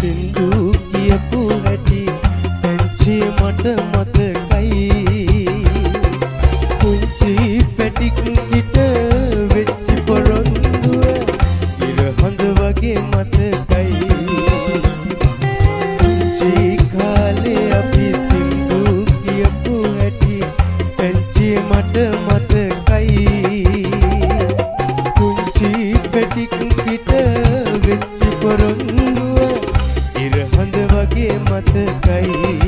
සින්දු කියපු හැටි පැංචි මට මතකයි කුංචි පැටික් කිට වෙච්ච පොරොන්දුව ඉර හඳ වගේ මතකයි කුංචි කාලේ අපි සින්දු කියපු හැටි පැංචි මට මතකයි කුංචි පැටික් කිට වෙච්ච පොරොන්දුව ඉර හඳ වගේ මතකයි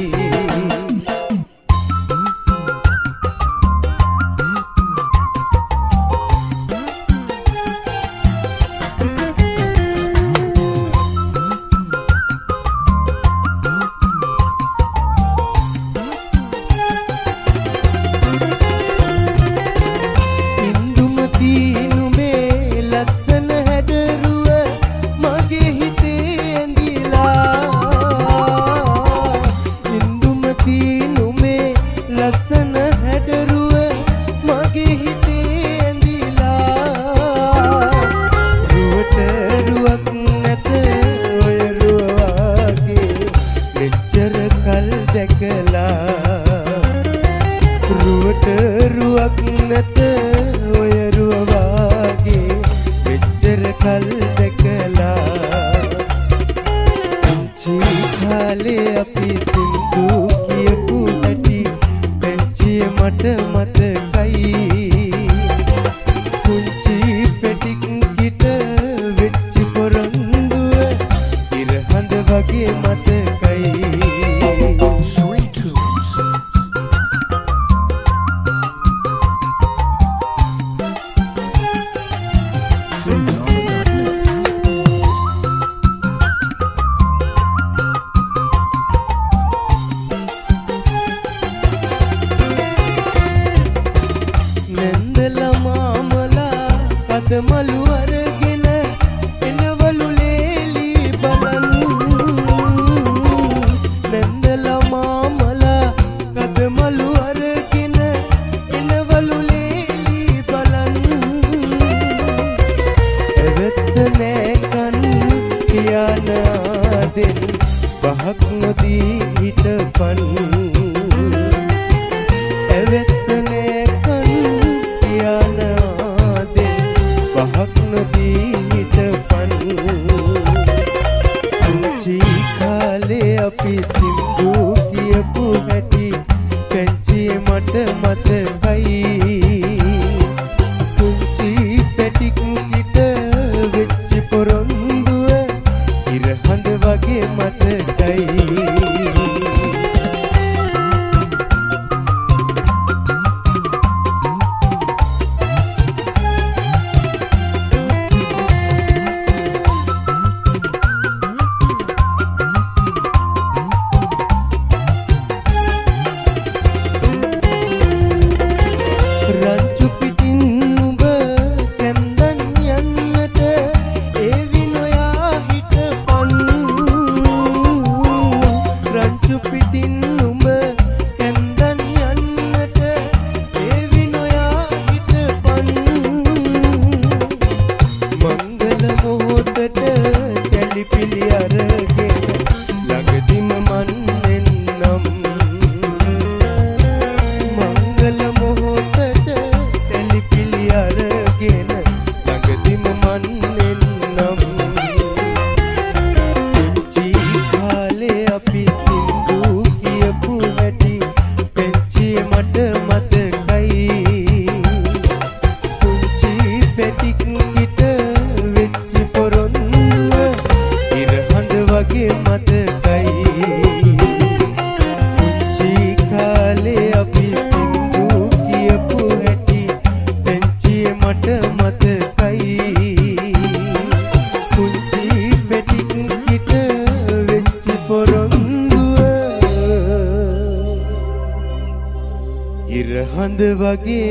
හඳ වගේ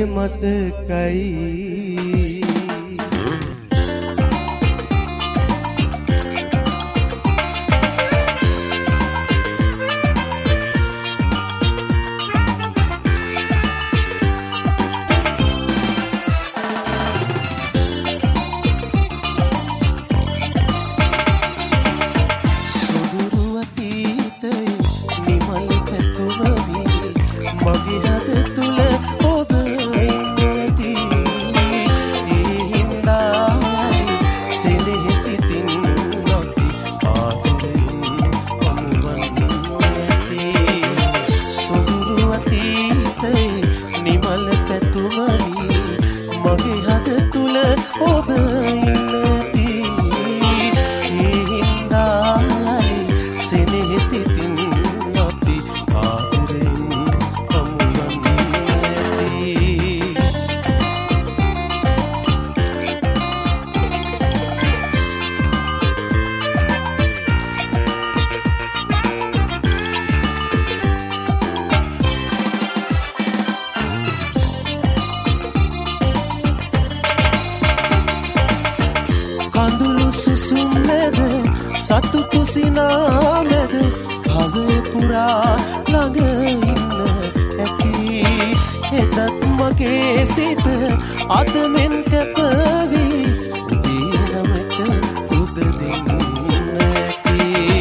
මතකයි ඔබ ඉන්නති හින්දායි සෙනෙහසිතින් අපි ආදරෙන් කඳුළු සුසුම් මැද සතුටු සිනාමැද භවය පුරා ළඟ ඉන්න ඇති එදත් මගේ සිත අද මෙන් කැපවී උදේ නමට උද දෙන්න ඇති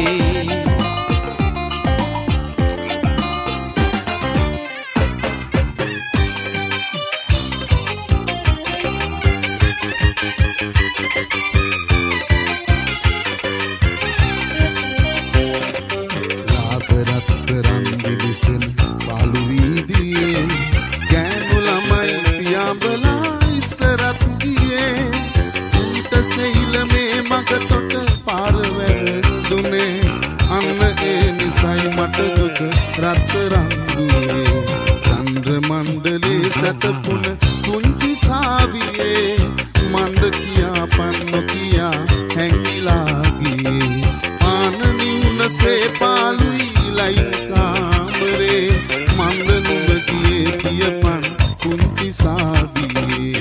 පාලු වීදියේ ගෑනු ළමයි පියාඹලා ඉස්සරත් ගියේ උන්ට සෙයිලමේ මගතොට පාර වැරදුනේ අන්න ඒ නිසයි මට දුක රත්තරන් දුවේ චන්ද්‍ර මණ්ඩලේ සතපුන කුංචි සාවියේ මන්ද කියා පන්නු කියා හැංගිලා ගියේ ආනනි උනසේ පාලුයි ලයින් කාමරේ මන්ද නුඹ කියේ පියපන් කුංචි සාවියේ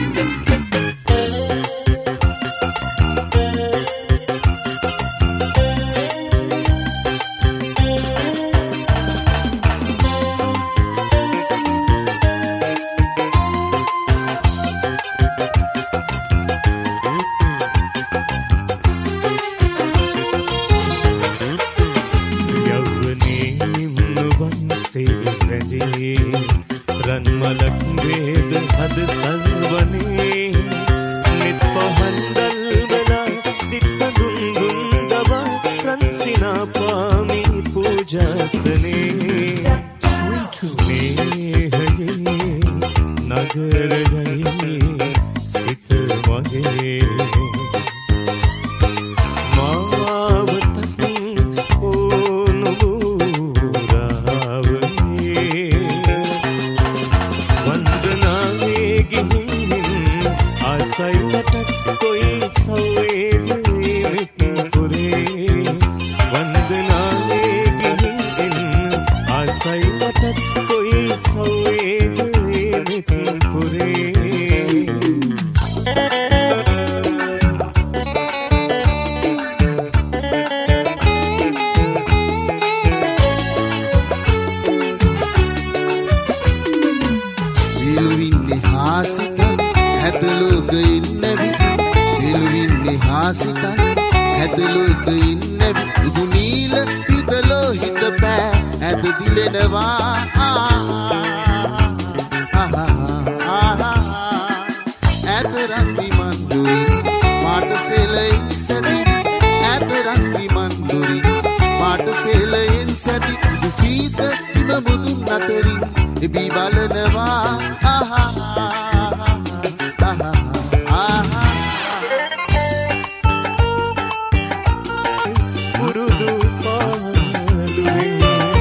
රන්මලක් වේද හද සල්වනේ නිත් පහන්දල් වෙලා සිත් සඳුන් දුන් දවා රන්සිනා පාමි පූජාසනේ ස්නේහයේ නගරයයි සිත වගේ सैतटक कोई सवेद मितपुरे वंदना गिन आसैतटक कोई सवेद मितपुरे විලුවින්නේ හාසිත හැදලෝක ඉන්නවි විලුවින්නේ හාසිතන් හැදලෝක ඉන්නවි උදු නීල හිතලෝ හිත පෑ ඇද දිලෙනවා ඇද රන්වි මන්දුරි පාට සෙලයින් සැදි ඇද රන්වි මන්දුරි පාට සෙලයින් සැදි උදු සීත හිම මුදුන් අතරින් එබී බලනවා පුරුදු පාළුවෙන්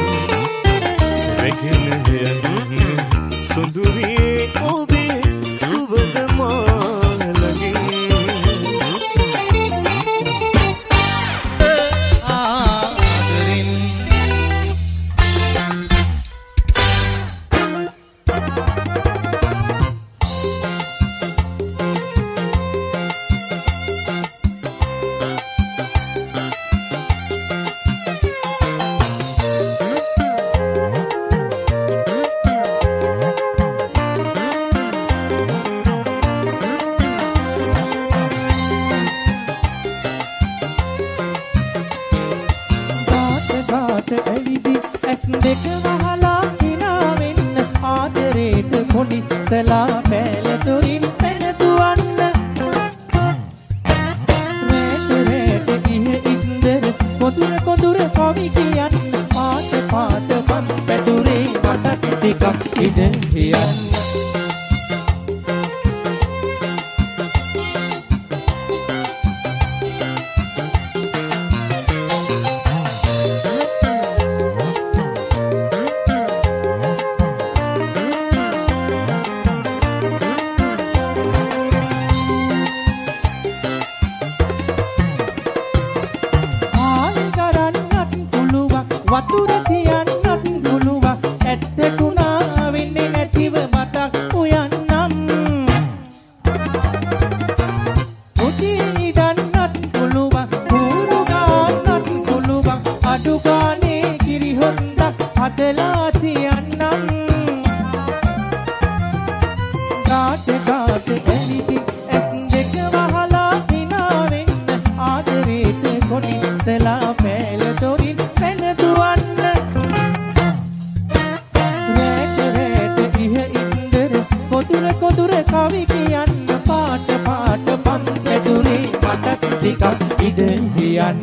රැගෙන සොඳුරියේ ඔබේ සුවඳ මාලගෙන් ආදරෙන් සලා පැල තුරින් පැනතුවන්න රේට ගිහ ඉන්දර කොදුර කොදුර කවි කියන්න පාට පාට මම් පැදුරේ මට ටිකක් ඉඩ කියන්න ගාට ගාට ඇලිටි ඇස් දෙක වහලා hina වෙන්න ආදරේට කොටින්තලා පෑල දොරින් පැන දුවන්න රැට රැට ඉහ ඉන්දර කොදුර කොදුර කවි කියන්න පාට පාට පම්පැදුරේ මතක් ටිකක් ඉඩ කියන්න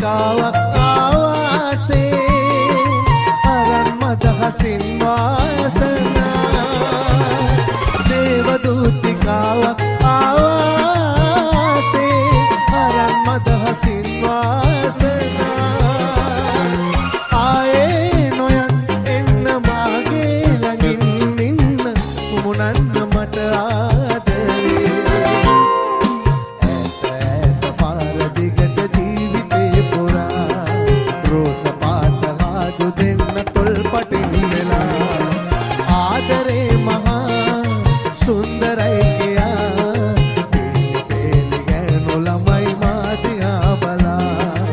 දූතිකාවක් ආවාසේ අරන් මදහසින් වාසනා දේව දූතිකාවක් ආවාසේ අරන් මදහසින් වාසනා ආයේ නොයන් එන්න මාගේ ළඟින් ඉන්න මුමුණන්න මට ආදරේ ඈත පාර දිගට ජීවිතේ පුරා රෝස පාට ආදු දෙන්න තොල් පටින් වෙලා ආදරේ මහා සුන්දරයි කියා පේලි ගෑනු ළමයි මාදියා බලා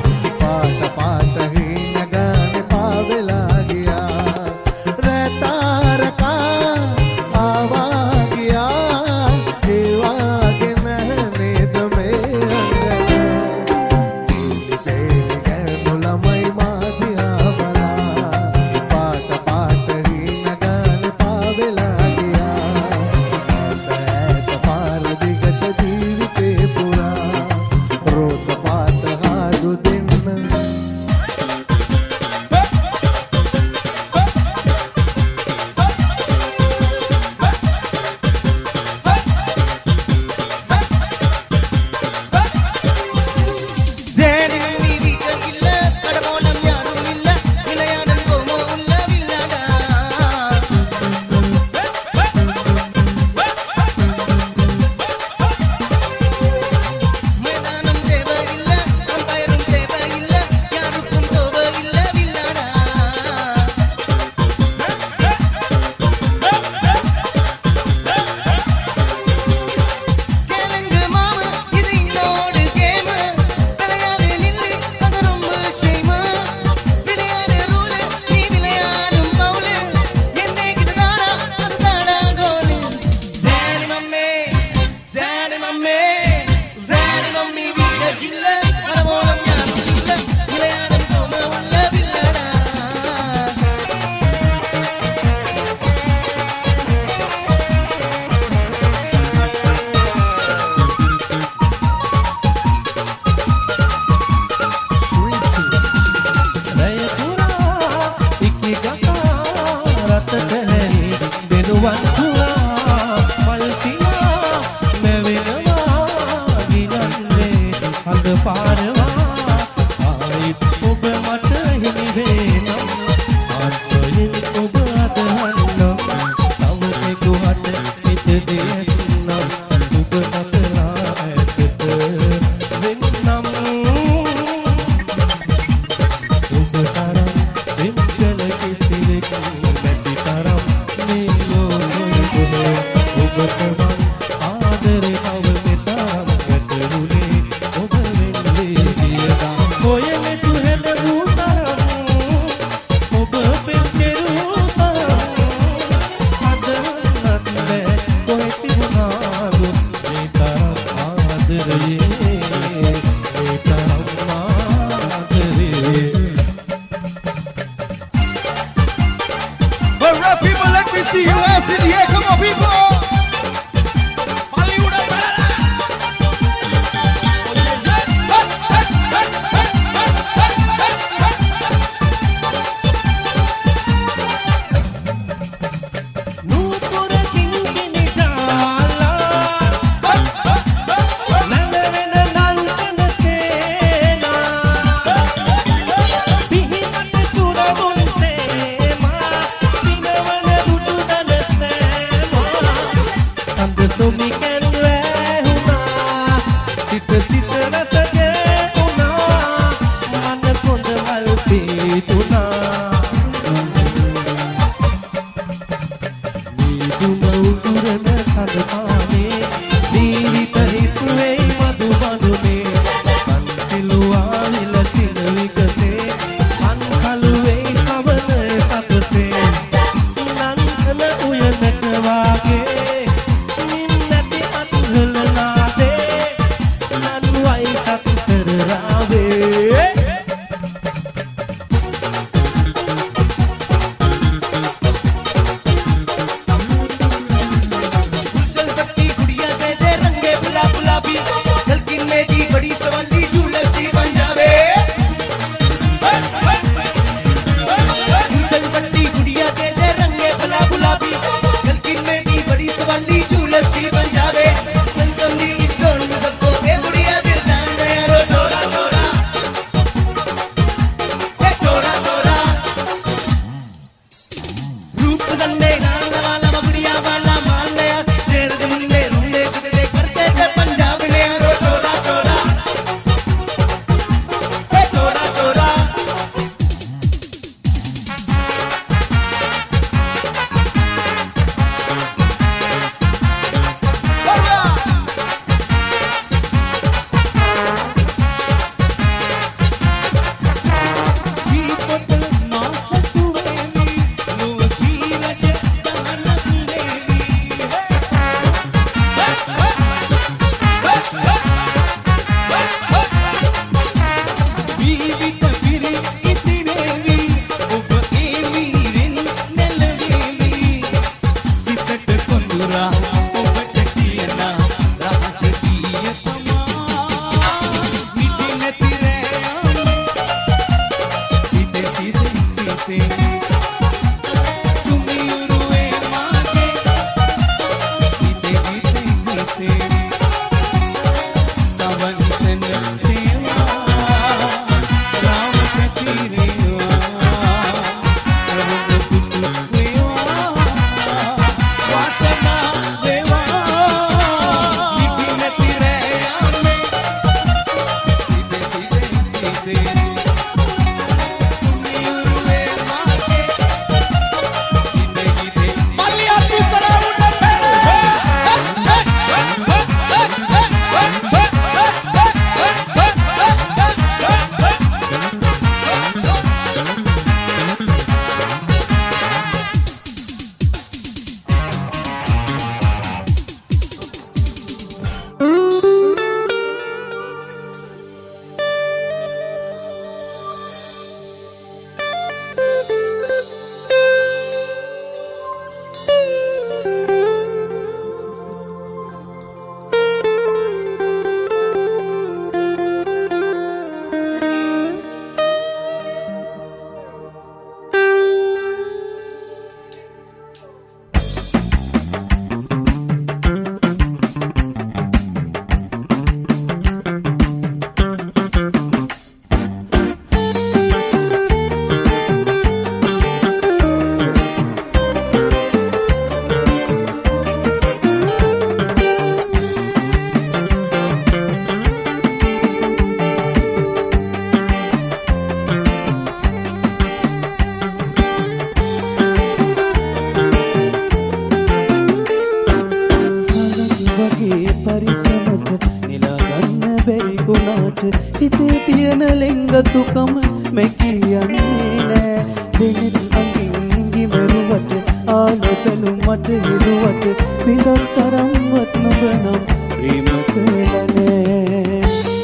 එකතුකම මේ කියන්නේ නෑ දෙනෙත් අඟින් ඉඟි මරුවට ආල බැලුමට හිරුවට විඳක් තරම්වත් නොබනම් ප්‍රේම කළා නෑ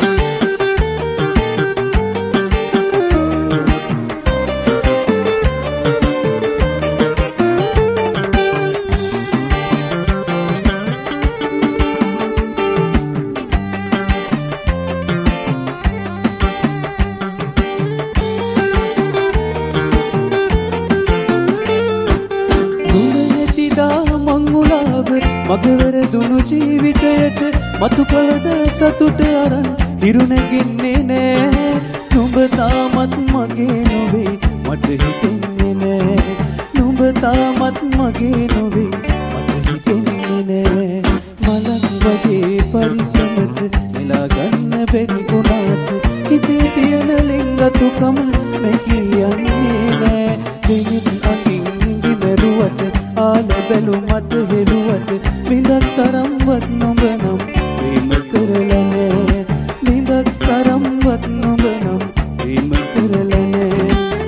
මගවර දුනු ජීවිතයට මතු කලද සතුට අරන් හිරු නැගින්නේ නෑ නුඹ තාමත් මගේ නොවේ මට හිතෙන්නේ නෑ නුඹ තාමත් මගේ නොවේ මට හිතෙන්නේ නෑ මලක් වගේ පරිසමට නෙලා ගන්න බැරි වුණාට හිතේ තියෙන ලිංගතුකම මේ කියන්නේ නෑ දෙවිත් අකින් ඉඟි මරුවට ආල බැලුමට හෙළුවට විඳක් තරම්වත් නොබ නම් ප්‍රේම කරලා නෑ විඳක් තරම්වත් නොබ නම් ප්‍රේම කරලා නෑ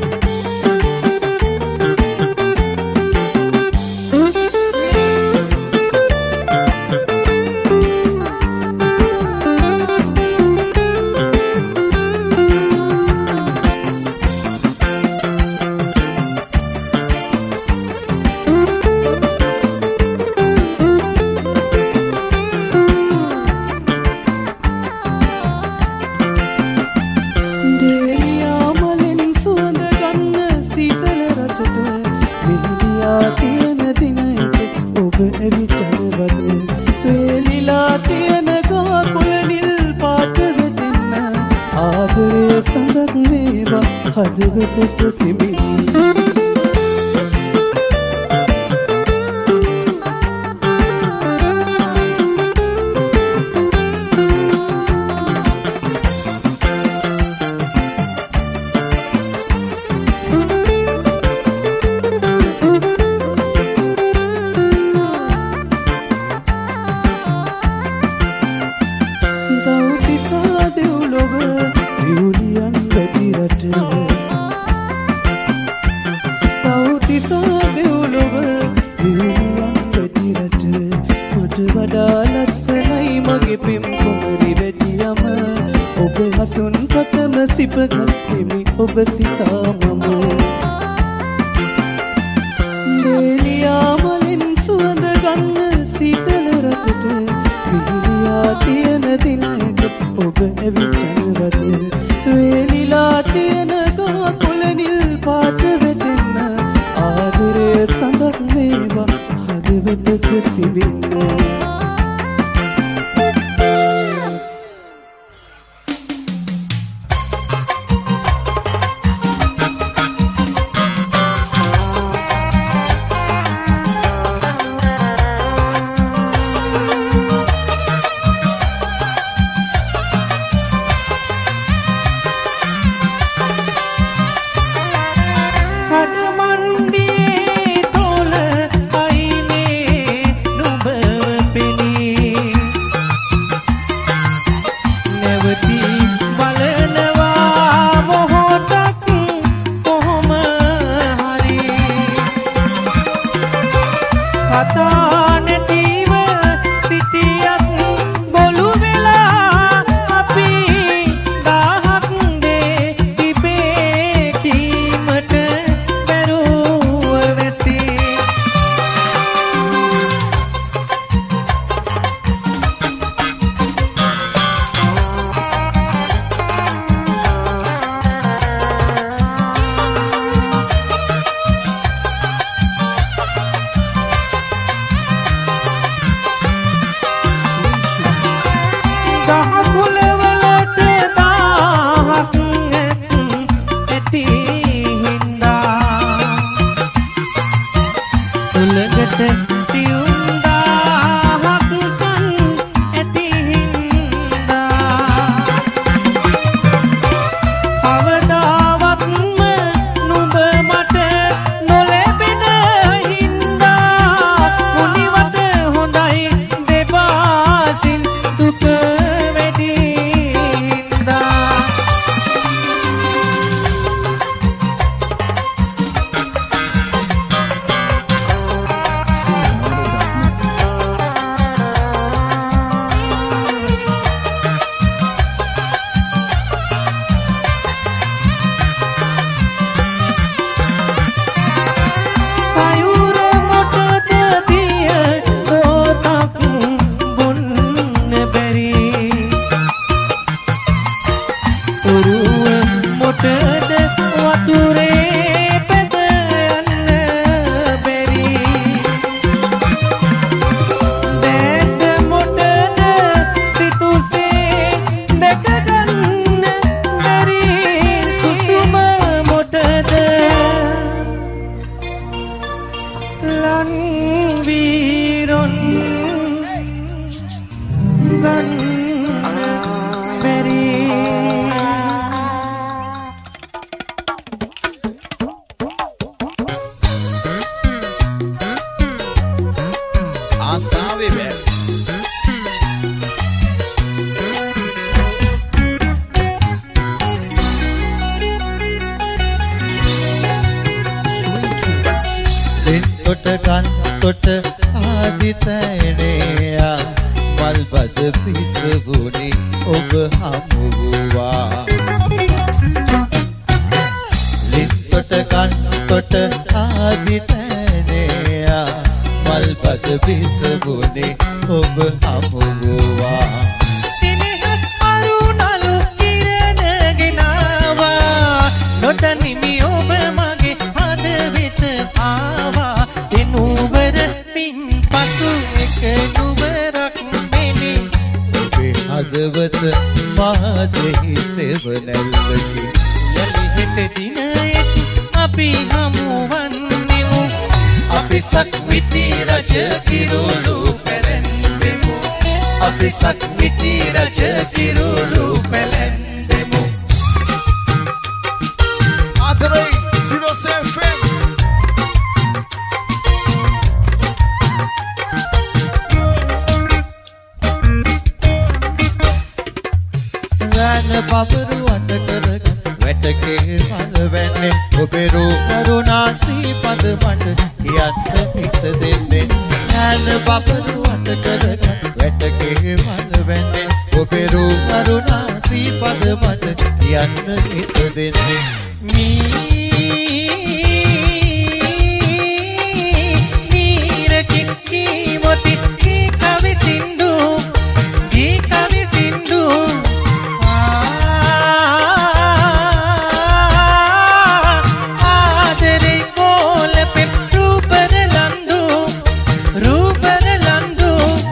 හදවතට සිඹිනි දවතිසා දෙව්ලොව දියුලියන් වැඩි රට පිම් කුමරි වෙදියම ඔබ හසුන් පතම සිපගත්තෙමි ඔබ සිතා මම දෙලියාමලින් සුවඳ ගන්න සීතල රටට විහිලියා තියෙන දිනක ඔබ ඇවිචනවද වේලිලා තියෙන ගහකොළ නිල් පාට වැටෙන්න ආදරේ සඳක් වේවා හදවතට සිඹින්න මොටද වතුරේ පැද යන්න බැරි දැස මොටද සිතුසේ දැක ගන්න බැරි සුතුම මොටද ලන් වීරොන් ගන්න බැරි ආසාවේ වැල් දෙන්තොට කන්තොට ආදිතයනයා මල්බද පිසවුනි ඔබ හමුවා ලින්තොට කන්තොට ආදිතයනයා මල්බද පිසවුනි ඔබ හමුවා සිනහස් අරුණලු කිරණගෙනවා නොදනිමි ඔබ මගේ හදවෙත ආවා එනුවර පින් පසු එක නුවරක් මෙනි ඔබේ හදවත මහදෙහි සෙවනැල්ලකි යලිහෙට දිනයෙත් අපි හමුවන්නෙමු අපි සක්විති රජ කිරුළු පැලැන්දෙමු අපි සක්විති රජ කිරුළු පැලැන්දෙමු ආදරේ 07 FM රැන පවරු අට කරග වැටකේ මල වැන්නේ ඔබේ රූපරුණා සීපද මට කියන්න හිත දෙන්නේ රැන පවරු අට කරග වැටකේ මල වැන්නේ ඔබේ රූපරුණා සීපද මට කියන්න හිත දෙන්නේ මීරකින් කීමොති කී කවි සින්දු ආදරේ කෝල පෙත් රූපර ලන්දු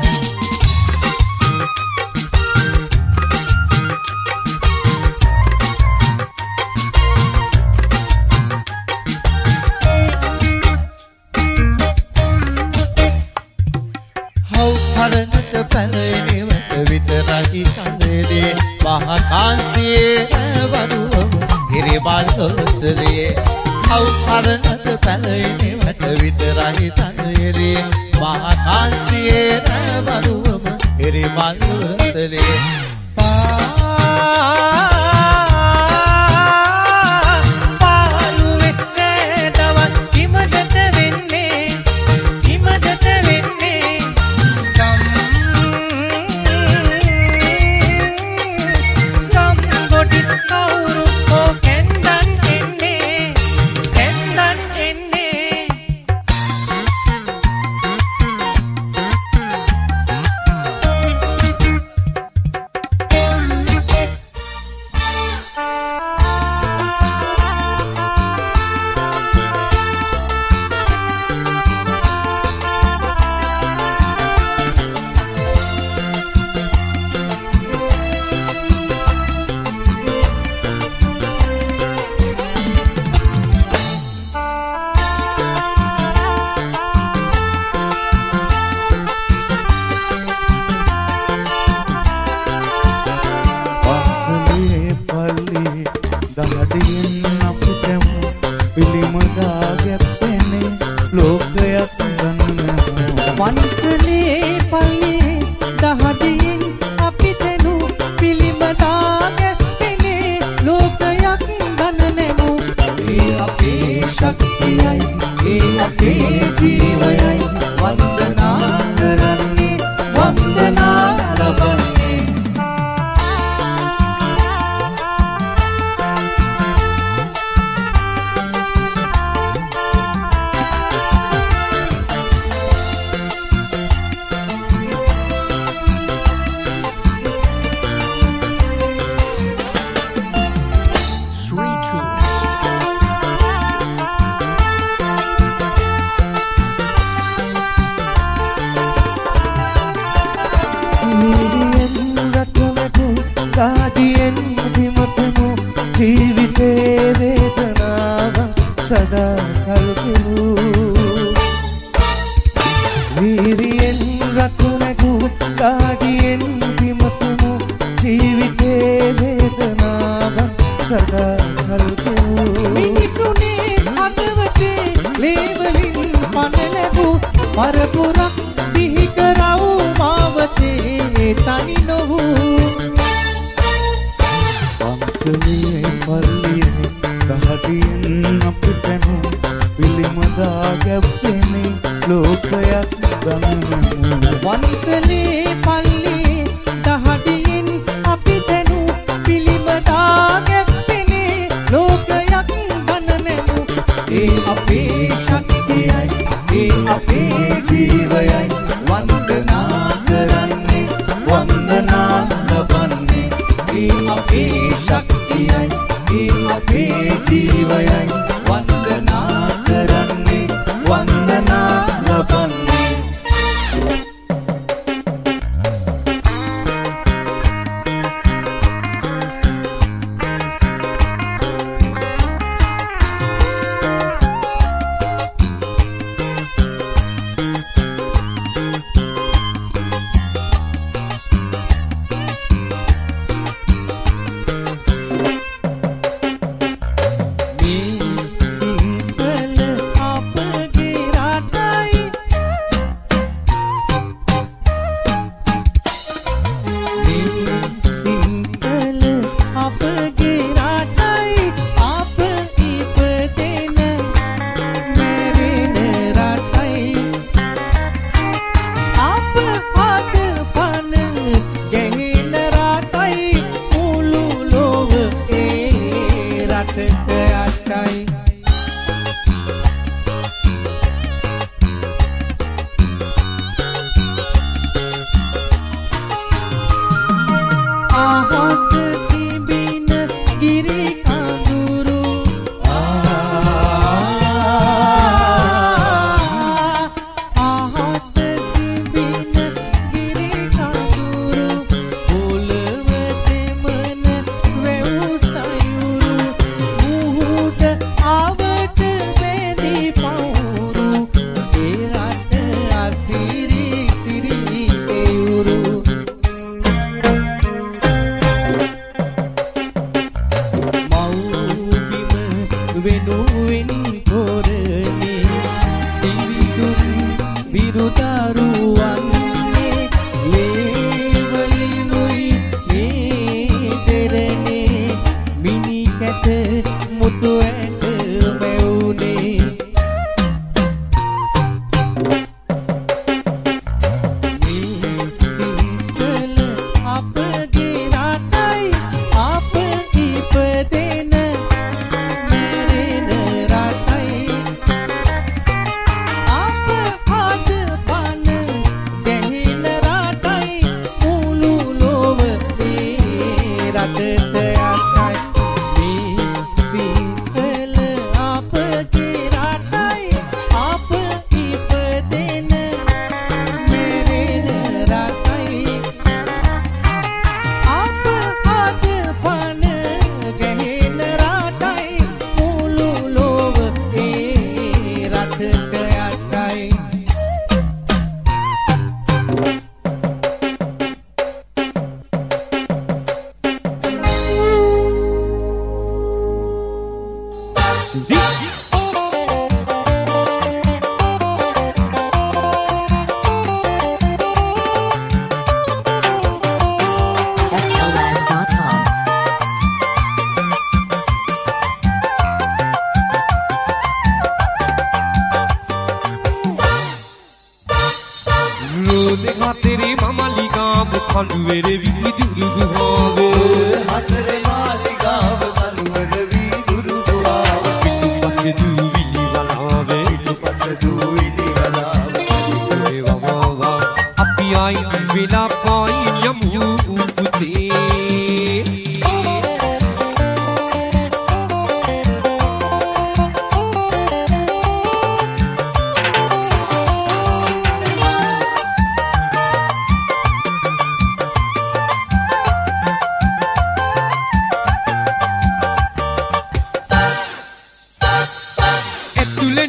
හරණට පැලෙනවට විතරයි කලේ මහා කාන්සියේ වරුවම හිරිමල් තොරතුරේ හරණට පැලෙනවට විතරයි තනයලේ මහා කාන්සියේ වරුවම හිරිමල් තොරතුරේ පාළුවේ නෑදවත් කිමදත වෙන්නේ වන්සලේ පල්ලේ දහදියෙන් අපි තෙනු පිළිම දාගැපෙනේ ලෝකයක් ගණනෙමු ඒ අපේ ශක්තියයි ඒ අපේ ජීවයයි වන්දනා කරන්නේ වන්දනා ලබන්නේ Sweet සදා කල්පෙමු වීරියෙන් රකුණකු කාඩියෙන් විමතුමු ජීවිතේ වේදනාව සදා කල්පෙමු මිනිසුනේ හදවතේ ලේවලින් පණ ලැබූ පරපුරක් දිහි කරව් මාවතේ තනි නොවූ පන්සලේ පල්ලියේ දහඩියෙන් අපිටනු පිළිමදා ගැප්පෙනේ ලෝකයක් ගමනමු පන්සලේ පල්ලියේ දහඩියෙන් අපිටනු පිළිමදා ගැප්පෙනේ ලෝකයක් ගමනමු ඒ අපේ ශක්තියයි ඒ අපේ ජීවයයි වන්දනා කරන්නේ වන්දනා ලබන්නේ ඒ අපේ ශක්තියයි ඒ අපේ ජීවයයි වන්දනා කරන්නේ වන්දනා ලබන්නේ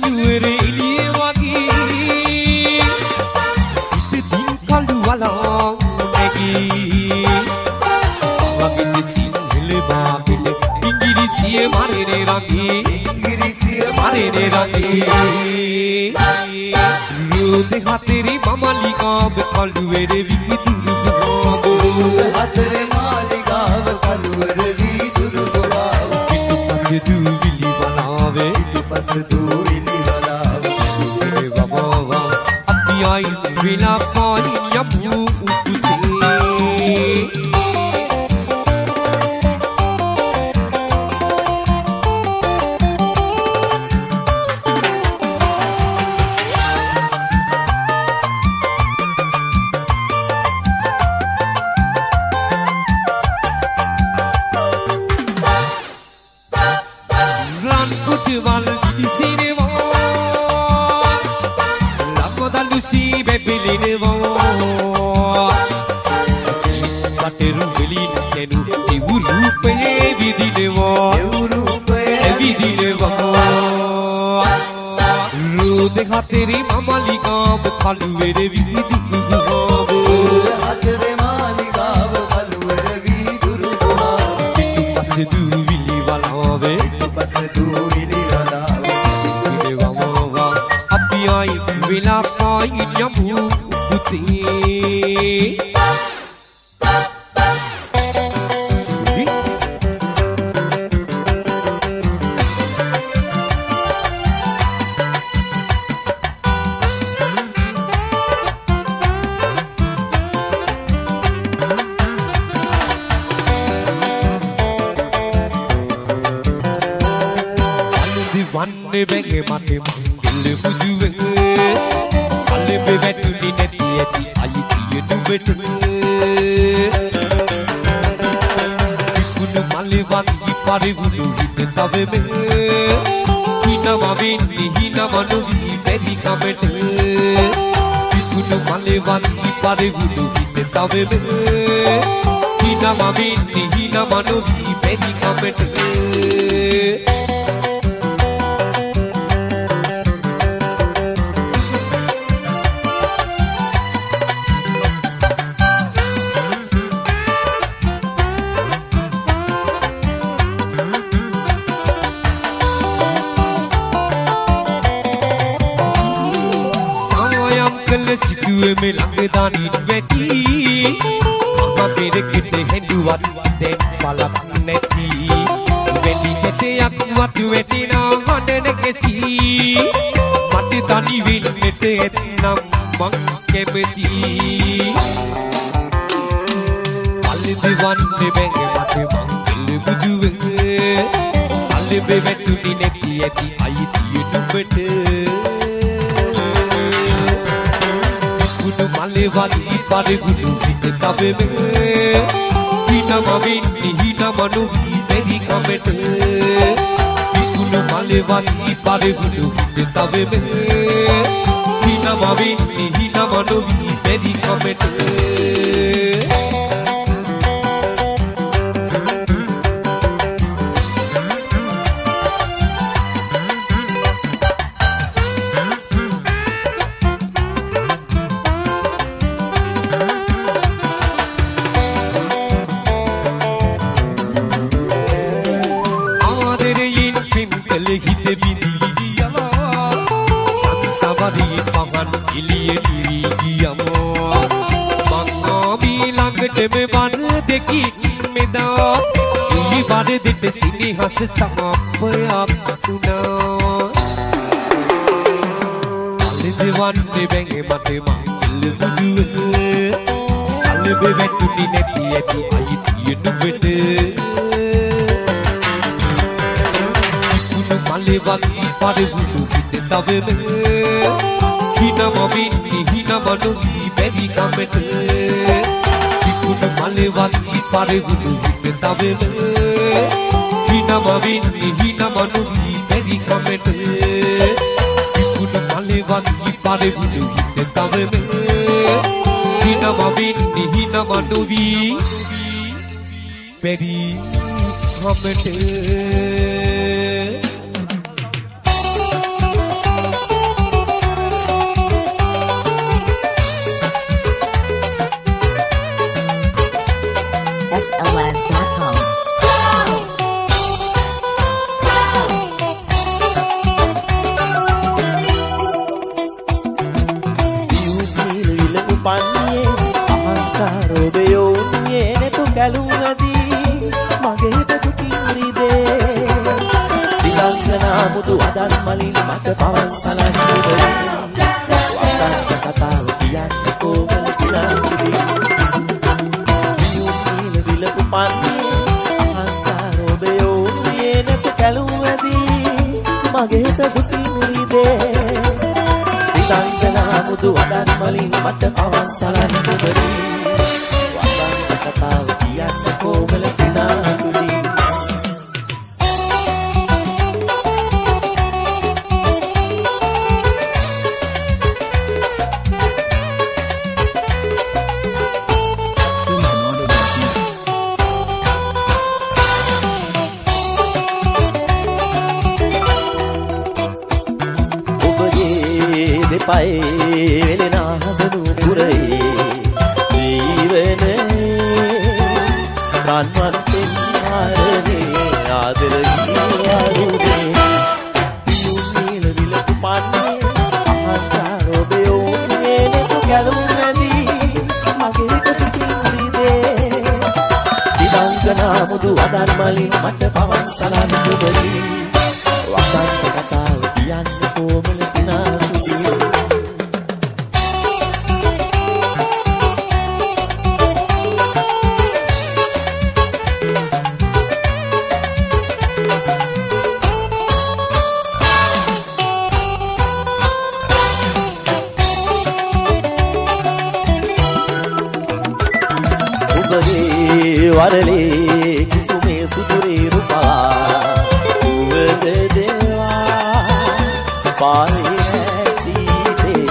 නුවර එළිය වගේ ඉතින් කළු වලා නැගී වගේ සිංහල බාබෙල ඉංග්‍රීසිය මරේ රගේ ඉංග්‍රීසිය මරේ රගේ යෝධ හතරේ මමලිකාව කළුවර විදුරු ගාව හතරේ මාලිකාව කළුවර විදුරු ගාව පිටුපස දූවිලි වලාවේ පිටුපස දූවිලි වලාවේ වවා අපි ආයි විලා පායි යමු तेरी मालिकाव कलुवेर विदुरुगाव हतरे मालिकाव कलुवेर विदुरुगाव पिटुपस दूविलि वलावे पिटुपस दूविलि वलावे दिलवावा अपि आई विला पाई यमु पुते Benge mate mangil bujuwe salbe vetuli neti eti ayitiye dubet ikunu malewan ipare bulu hite tabe me hina manuvi bedi kamet ikunu malewan ipare bulu hite tabe me hina manuvi bedi kamet me langdani yeti amma mere kete henduwat den palak neti wedi keteyak watu wetina handene kesi mate tani winnete etnam mang kemeti alli diwanne benge mate mangel bujuwe salbe vetuni neti eti ayitiye dubete Malewani ipare bulu hite tabe me hina manuvi bedi kamet ikunu malewani ipare bulu hite tabe me hina manuvi bedi kamet Sini has sama payak tuna Ali diwan de benge mate mangil bujuwe salbe vetuni neti eti ayitiye dubete ikunu malewan ipare bulu hite tabe me hina manuvi bedi kamet ikunu malewan ipare bulu hite tabe me hina manuvi bedi kamet ikunu malewan ipare bulu hite tabe me hina manuvi bedi kamet මුදු අදන් මලින් මට පවන් සලන් දෙවරි වසන්ත කතාව කියන්නේ කොමල සිනාතුදී නියුම් විලපු පන්නේ අහංකාර ඔබයෝ නියනක කැලුම් ඇදී මගේ හිත දුකින් උරිදේ සිතංගනා මුදු අදන් මලින් මට පවන් සලන් දෙවරි වසන්ත කතාව කියන්නේ කොමල සිනාතුදී පයි වෙලෙනා හදනු පුරේ ජීවනේ රන්වන් පෙන්හරනේ ආදර ගියාරුනේ නියුනීල විලපු පන්නේ අහංකාර ඔබයෝ නේනක කැලුම් ඇදී මගේ හිත සිසිල්දේ දිදංගනා මුදු අදන් මලින් මට පවන් සලන් දුබලි වසන්ත කතාව කියන්නේ කොමල සිනාතුදී වරලේ කුසුමේ සුදුරේ රූපා සුවඳ දේවා පාරේ සීතේ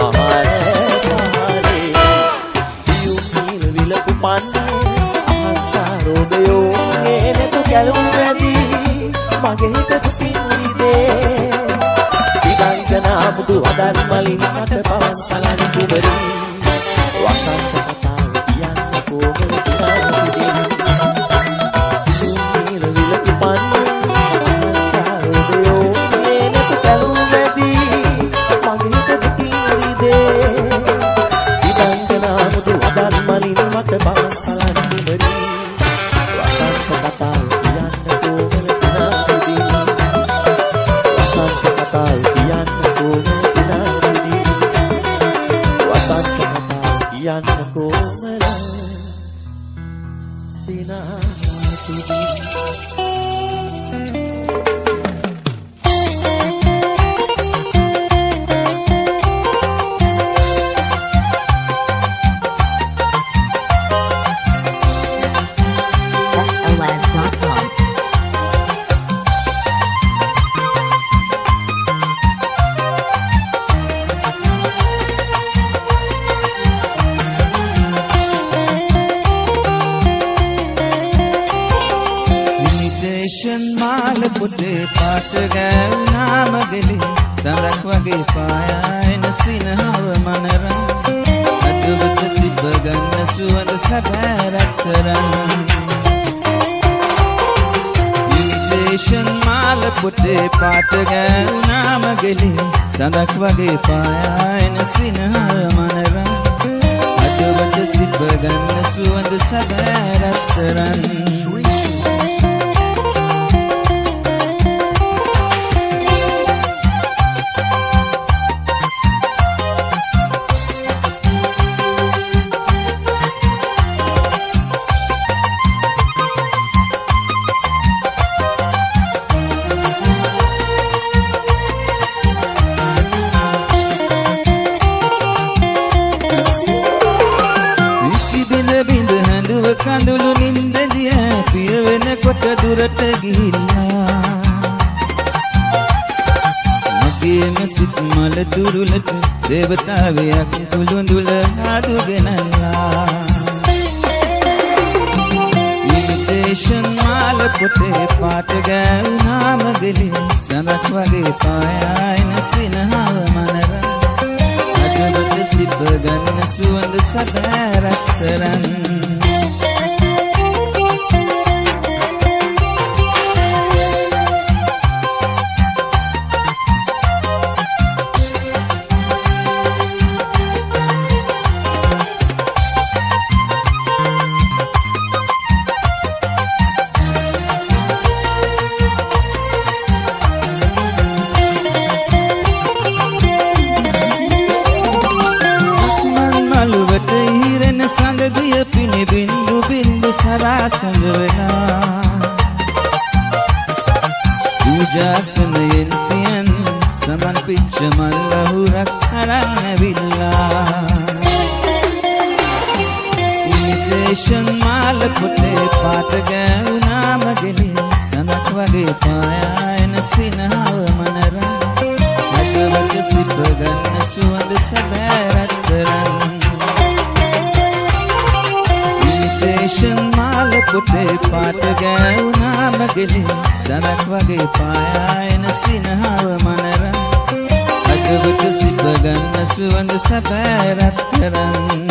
මහරේ නියුම් විලපු පන්නේ අහංකාර ඔබයෝ නේනක කැලුම් ඇදී මගේ හිත දුකින් උරිදේ දිගංගනා මුදු අදන් මලින් මට පවන් සලන් දුබරි වසන්ත කතාව කියන්නේ කොමල සිනාතුදී සඳක් වගේ පායන සිනහ මනරන් අදවත සිබ ගන්න සුවඳ සැබෑ රත්තරන් කඳුළු නින්දදිය පිය වෙනකොට දුරට ගිහිල්ලා මගේම සිත් මල දුරුලට දේවතාවයක් තුළුඳුල ආදුගෙනලා ඉන්විටේෂන් මාල පොතේ පාට ගෑවුනාම ගෙලි සඳක් වගේ පායන සිනහව මනර අදවත සිප ගන්න සුවඳ සැබෑ රත්තරන් ශාසනයෙන් තියන් සමන් පිච්ච මල්ලහුරක් අරන් ඇවිල්ලා ඉමිටේෂන් මාල පොතේ පාට ගෑවුනා මගෙලි සඳක් වගේ පායන සිනහව මනරන් හදවත සිප ගන්න සුවඳ සැබෑ රත්තරන් ඉමිටේෂන් මාල පොතේ පාට ගෑවුනා මගෙලි සඳක් වගේ පායන සිනහව මනරන් හදවත සිප ගන්න සුවඳ සැබෑ රත්තරන්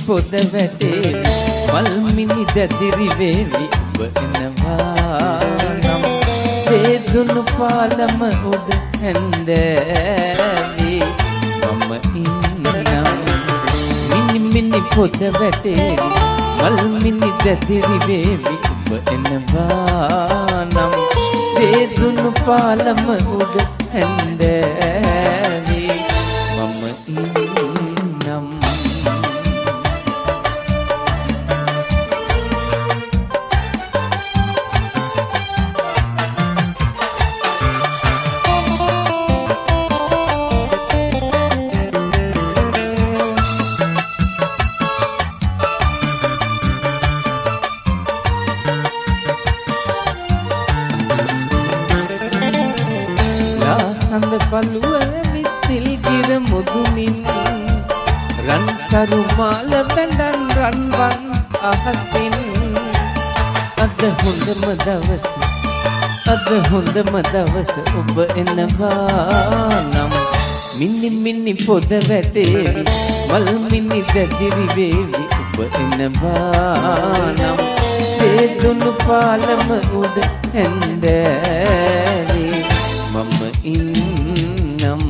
පොද වැටේ මල් මිනි දැදිරි වේවි ඔබ එනවා නම් වේදුණු පාලම උඩ හැන්දෑවි මම ඉන්නම් මිනි මිනි පොද වැටේ මල් මිනි දැදිරි වේවි ඔබ එනවා නම් වේදුණු පාලම උඩ හැන්දෑවි මම ඉන්නම් පළුවල මිත්තිල් ගිර මුදුනින් රන් කරුමාල බැඳන් රන්වන් අහසින් අද හොඳම දවස ඔබ එනවා නම් මිනි මිනි පොද වැටේවි මල් මිනි දැදිරි වේවි ඔබ එනවා නම් වේදුණු පාලම උඩ හැන්දෑවි මම ඉන්නම්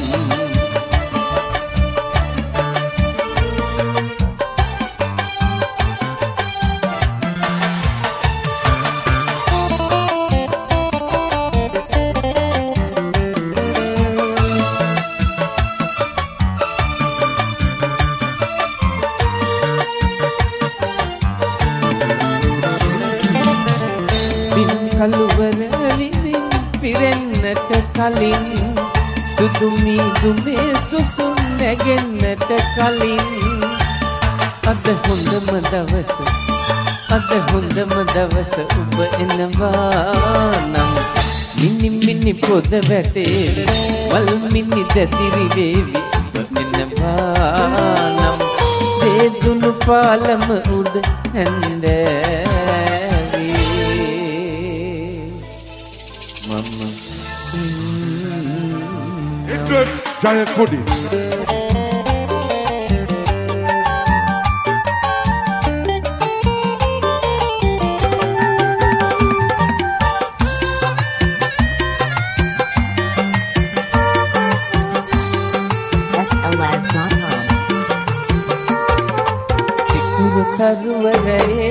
බින් කළුවර විදින් පිරෙන්නට කලින් සුදු මීදුමේ සුසුම් නැගෙන්නට කලින් අද හොඳම දවස ඔබ එනවා නම් මිනි මිනි පොද වැටේ මල් මිනි දැදිරි වේවි ඔබ එනවා නම් වේදුණු පාලම උඩ හැන්දෑවි මම Interest Giant Cody. SLabs.com. සිකුරු තරුවරේ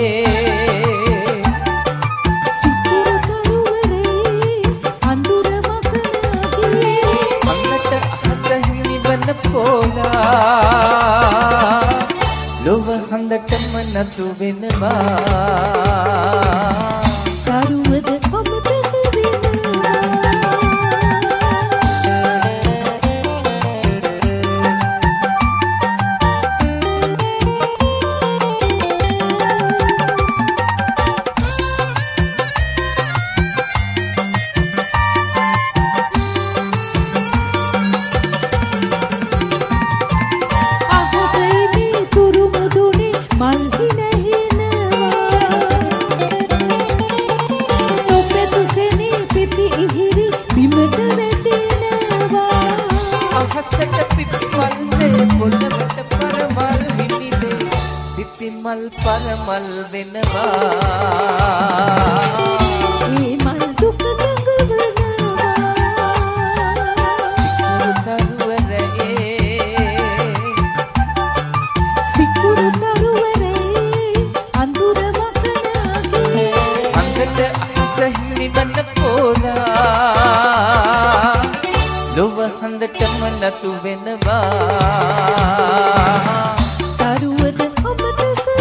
ලොව හඳටම නතු වෙනවා කරුවද ඔබට මල් පරමල් වෙනවා මේ මල් දුක සිකුරු තරුවරේ අඳුර මකනාගේ අන්දට අහිසහිමි වන්න පෝලා ලොව හඳටම නතු වෙනවා තරුවද ඔබට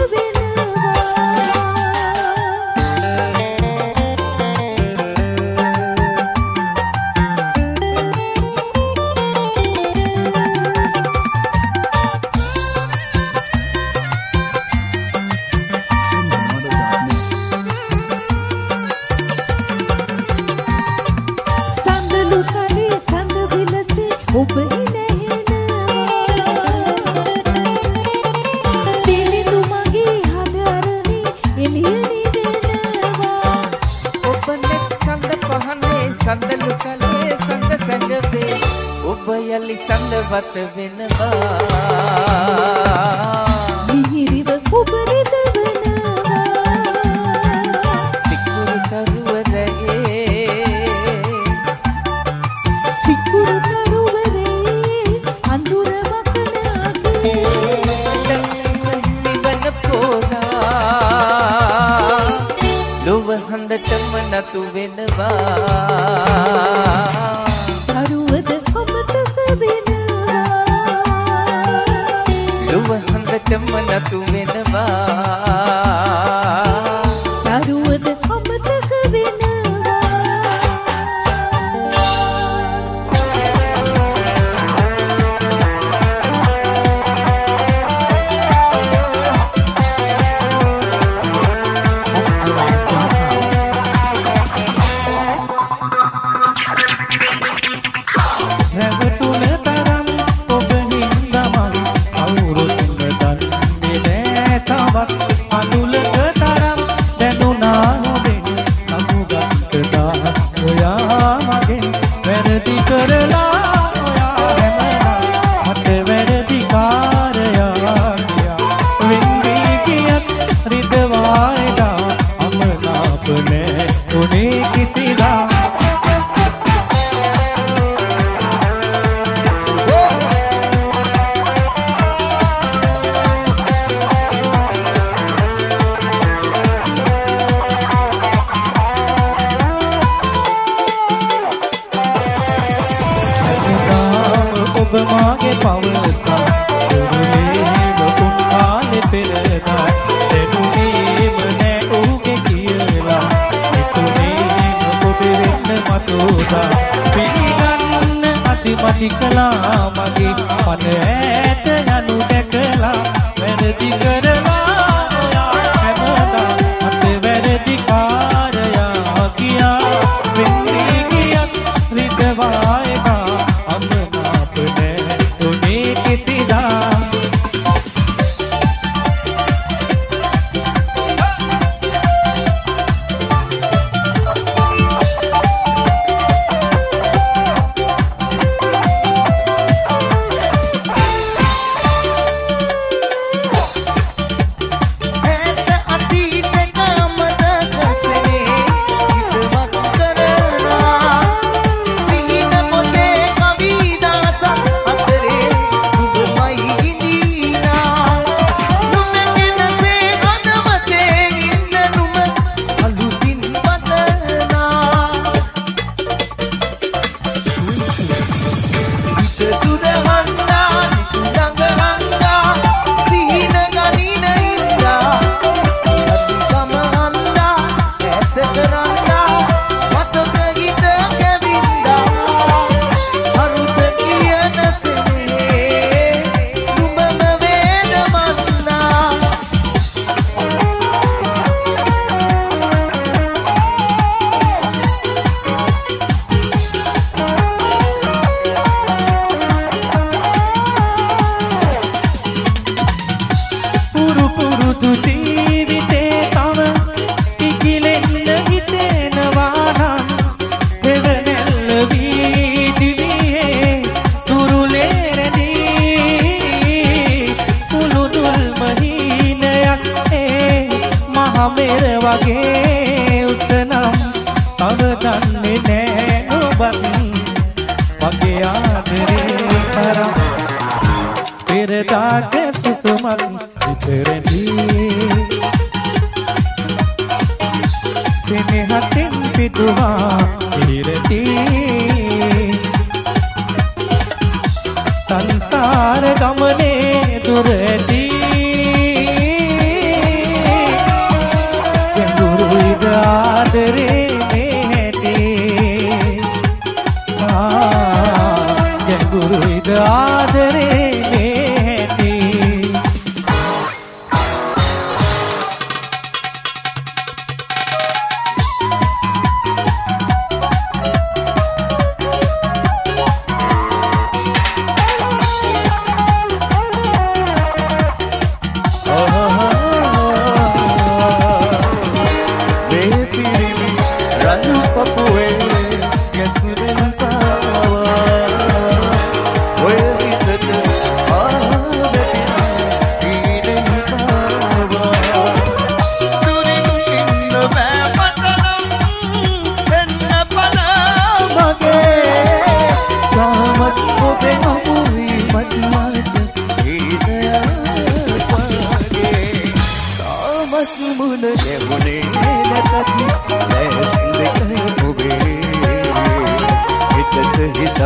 සඳලු කලේ සඳ සැඟවේ ඔබ යලි සඳවත් වෙනවා නතු වෙනවා දරුවද අමතක වෙනවා ලොව හඳටම නතු වෙනවා දරුවද අමතක වෙනවා මුණ ගැමුණේ නැතත් දැස්ද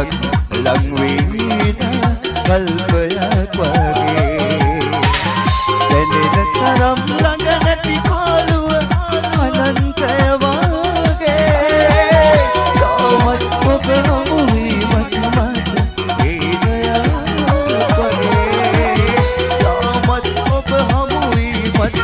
ලං වේන කල්පයක් වගේ දැනෙන තරම් ළඟ නැති පාළුව අනන්තය වගේ සමත් ඔබ හමු වීමත් මට හේනයක් වගේ සමත් ඔබ හමු වීමත් මට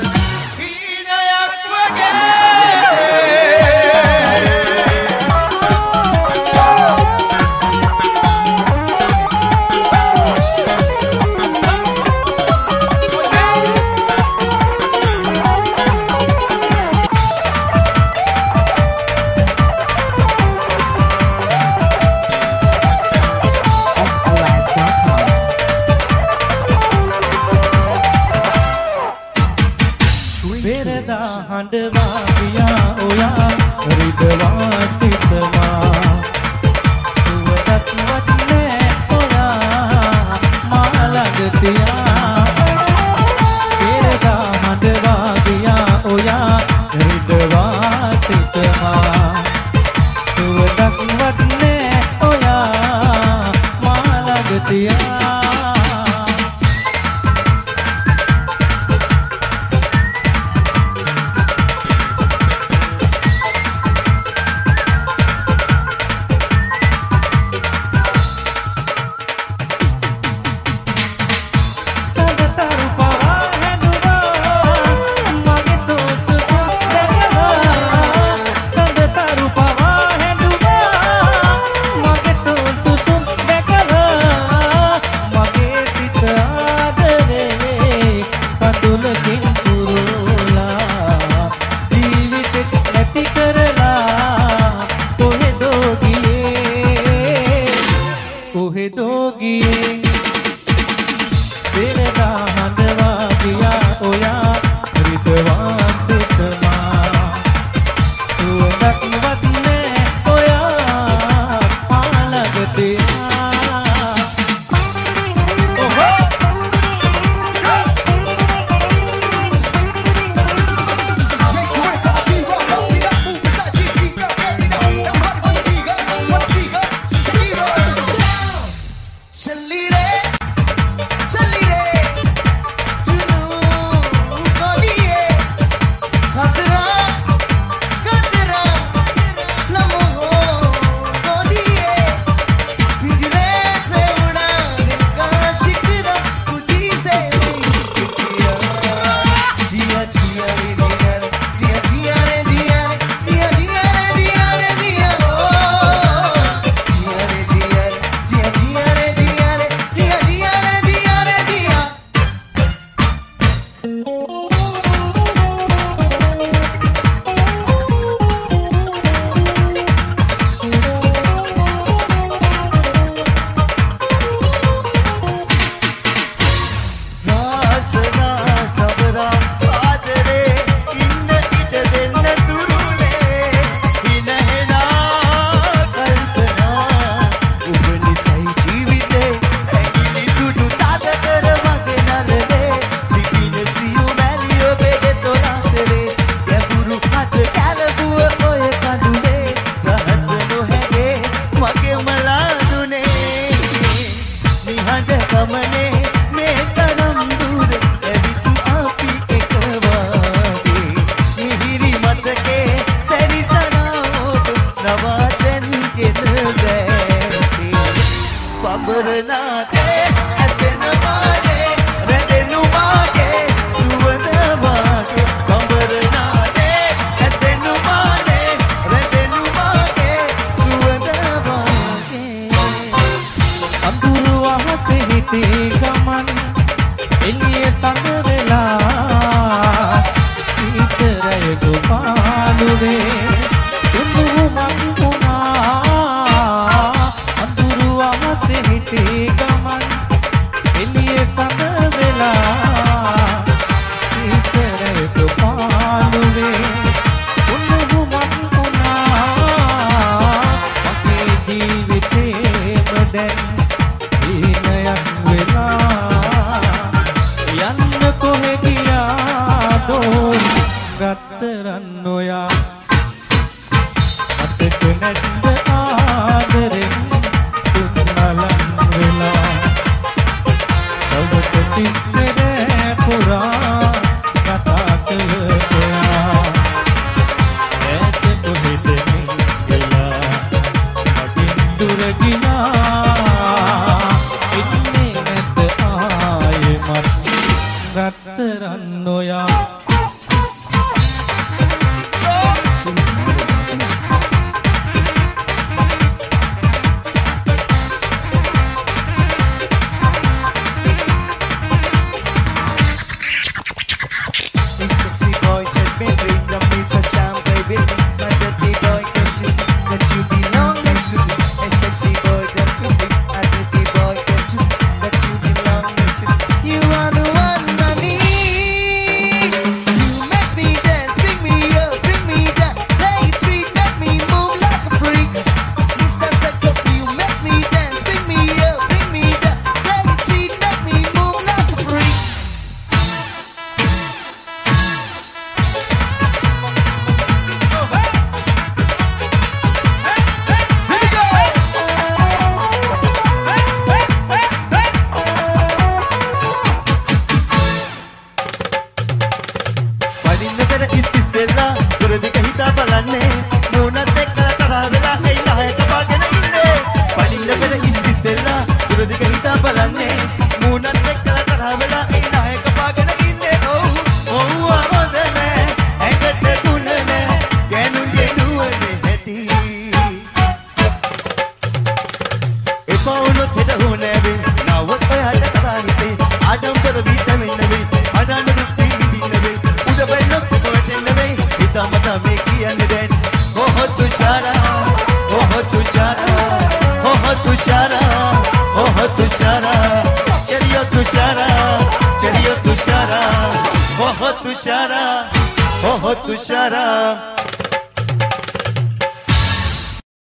රත්තරන් ඔයා මතක නැද්ද ආදරෙන් ඔබට තිස්සරේ පුරා කතා කළා ඈත කොහෙද ගියා මගෙන් දුර ගියා ඉන්නේ නැත ආයෙමත් රත්තරන් නොයා